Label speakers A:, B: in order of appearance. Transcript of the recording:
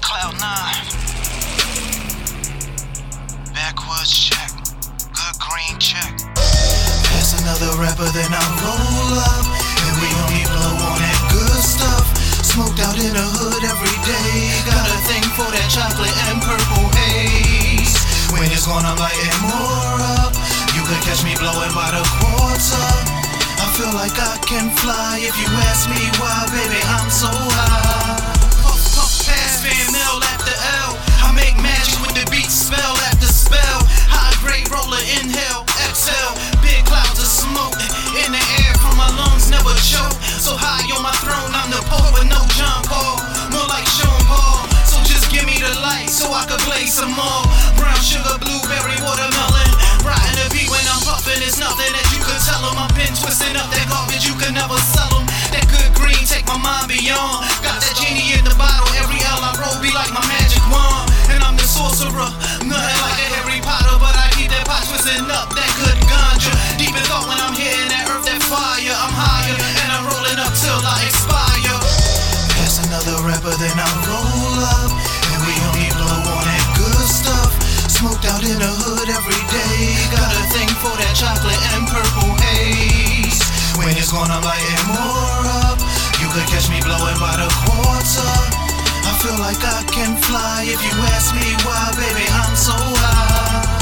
A: Cloud9. Backwoods check. Good green check. Pass another rapper, then I roll up. And we only blow on that good stuff. Smoked out in the hood every day. Got a thing for that chocolate and purple haze. When it's gone, I'm lighting more up. You could catch me blowing by the quarter. I feel like I can fly. If you ask me why, baby, I'm so high. Puff, puff, pass, fan, L after L. I make magic with the beat, spell after spell. High grade roller, inhale, exhale. Big clouds of smoke in the air from my lungs, never choke. So high on my throne, I'm the poet with no John Paul. More like Sean Paul. So just give me the light so I could play some more. Brown sugar, blueberry, watermelon. Riding the beat when I'm puffing, it's nothing that you could tell them. I've been twisting up that garbage, you could never sell them. That good green take my mind beyond. Got that genie in the bottle, every L I roll be like my magic wand. And I'm the sorcerer, nothing like a Harry Potter, but I keep that pot twisting up that good ganja. Deep in thought when I'm hitting that earth, that fire. I'm higher, and I'm rolling up till I expire. Pass another rapper, then I roll up. And we only blow on that good stuff. Smoked out in the hood every day. Got a thing for that chocolate and purple haze. When it's gone, I'm lighting more up. You could catch me blowing by the quarter. I feel like I can fly. If you ask me why, baby, I'm so high.